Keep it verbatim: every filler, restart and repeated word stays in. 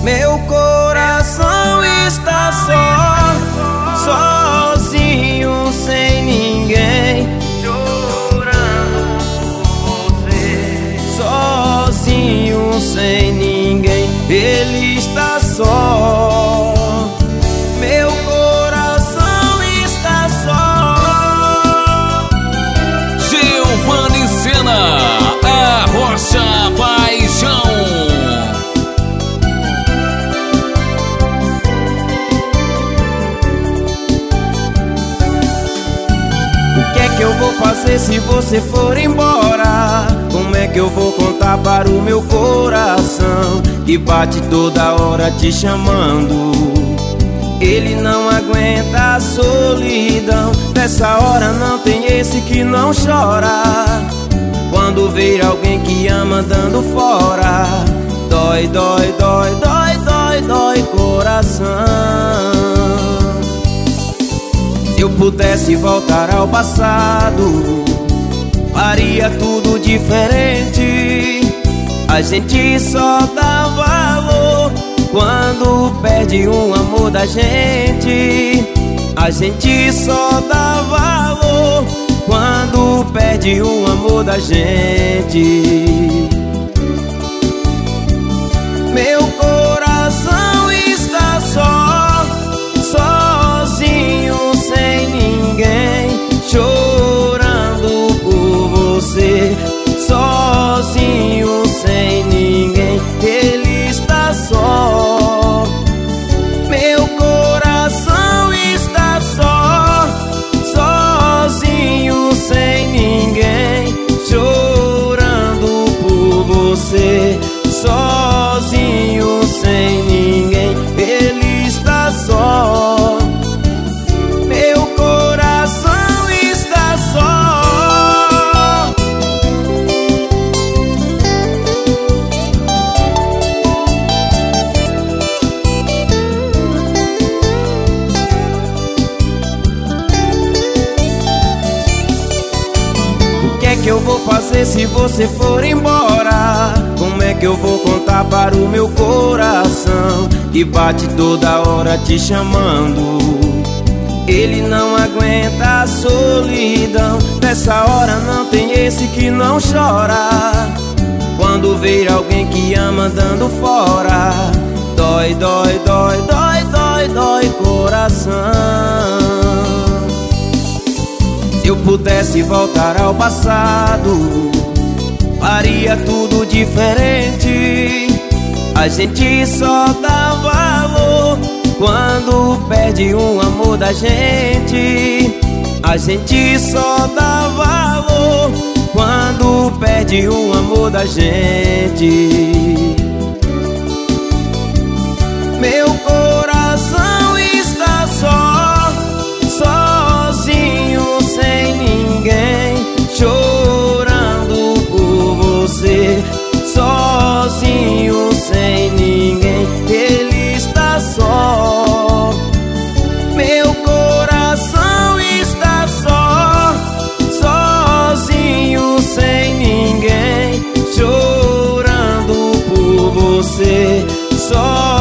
Meu coração está só, sozinho, sem ninguém, chorando por você. sozinho, sem ninguém, ele está só. Meu coração está só. Giovanni Sena, a Rocha Paixão. O que é que eu vou fazer se você for embora? Como é que eu vou contar para o meu coração que bate toda hora te chamando? Ele não aguenta a solidão. Nessa hora não tem esse que não chora. Quando ver alguém que ama andando fora, dói, dói, dói, dói, dói, dói coração. Se eu pudesse voltar ao passado, faria tudo diferente. A gente só dá valor quando perde um amor da gente. A gente só dá valor quando perde um amor da gente. Meu coração está só, sozinho, sem ninguém, chorando por você. Sozinho, sem ninguém, ele está só. Meu coração está só, sozinho, sem ninguém, chorando por você. Sozinho, sem ninguém, ele está só. Meu coração está só. O que é que eu vou fazer se você for embora? Como é que eu vou contar para o meu coração que bate toda hora te chamando? Ele não aguenta a solidão. Nessa hora não tem esse que não chora. Quando ver alguém que ama andando fora, dói, dói, dói, dói, dói, dói coração. Se eu pudesse voltar ao passado, faria tudo diferente. A gente só dá valor quando perde um amor da gente. A gente só dá valor quando perde um amor da gente. Meu coração está só, sozinho, sem ninguém, chorando por você. Sozinho, sem ninguém, ele está só. Meu coração está só, sozinho, sem ninguém, chorando por você. Só